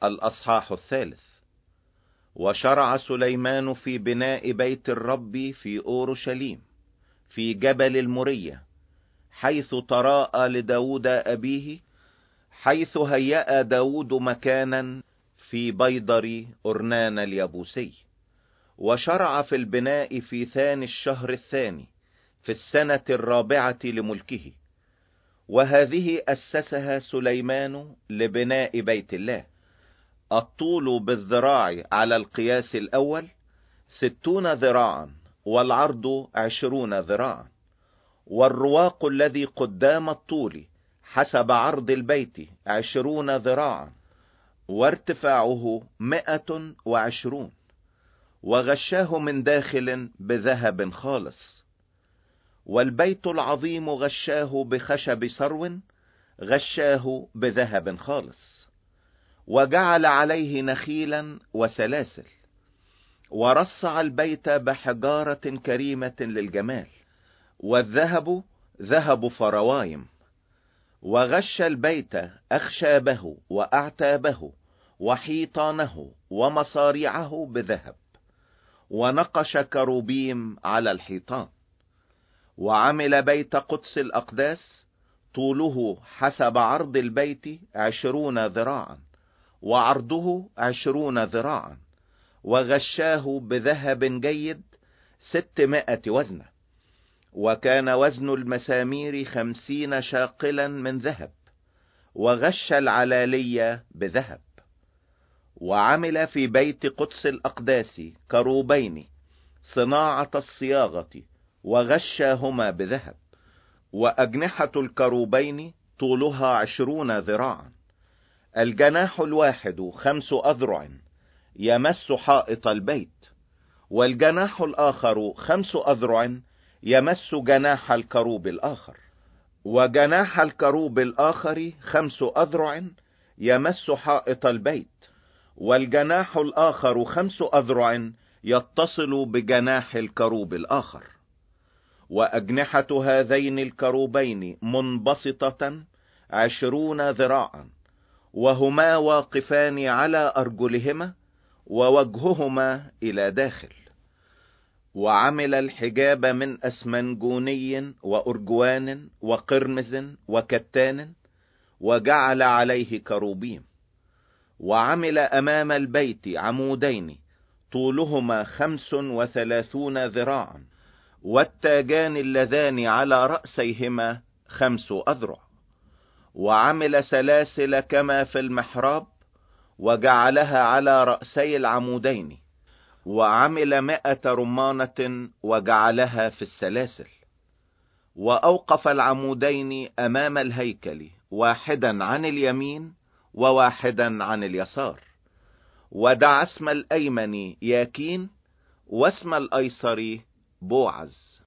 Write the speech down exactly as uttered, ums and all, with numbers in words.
الأصحاح الثالث. وشرع سليمان في بناء بيت الرب في أورشليم في جبل المورية، حيث تراءى لداود أبيه، حيث هيأ داود مكانا في بيضر أرنان اليبوسي. وشرع في البناء في ثاني الشهر الثاني في السنة الرابعة لملكه، وهذه أسسها سليمان لبناء بيت الله. الطول بالذراع على القياس الأول ستون ذراعا، والعرض عشرون ذراعا، والرواق الذي قدام الطول حسب عرض البيت عشرون ذراعا، وارتفاعه مئة وعشرون، وغشاه من داخل بذهب خالص. والبيت العظيم غشاه بخشب سرو، غشاه بذهب خالص، وجعل عليه نخيلا وسلاسل، ورصع البيت بحجارة كريمة للجمال، والذهب ذهب فروايم. وغش البيت أخشابه وأعتابه وحيطانه ومصاريعه بذهب، ونقش كروبيم على الحيطان. وعمل بيت قدس الأقداس طوله حسب عرض البيت عشرون ذراعا، وعرضه عشرون ذراعا، وغشاه بذهب جيد ستمائة وزنة. وكان وزن المسامير خمسين شاقلا من ذهب، وغش العلالية بذهب. وعمل في بيت قدس الأقداس كروبين صناعة الصياغة، وغشاهما بذهب. وأجنحة الكروبين طولها عشرون ذراعا، الجناح الواحد خمس أذرع يمس حائط البيت، والجناح الآخر خمس أذرع يمس جناح الكروب الآخر، وجناح الكروب الآخر خمس أذرع يمس حائط البيت، والجناح الآخر خمس أذرع يتصل بجناح الكروب الآخر. وأجنحة هذين الكروبين منبسطة عشرون ذراعا، وهما واقفان على أرجلهما، ووجههما إلى داخل. وعمل الحجاب من أسمنجوني وأرجوان وقرمز وكتان، وجعل عليه كروبيم. وعمل أمام البيت عمودين طولهما خمس وثلاثون ذراعا، والتاجان اللذان على رأسيهما خمس أذرع. وعمل سلاسل كما في المحراب، وجعلها على رأسي العمودين. وعمل مائة رمانة وجعلها في السلاسل. وأوقف العمودين أمام الهيكل، واحدا عن اليمين وواحدا عن اليسار. ودعا اسم الأيمن ياكين، واسم الأيسر بوعز.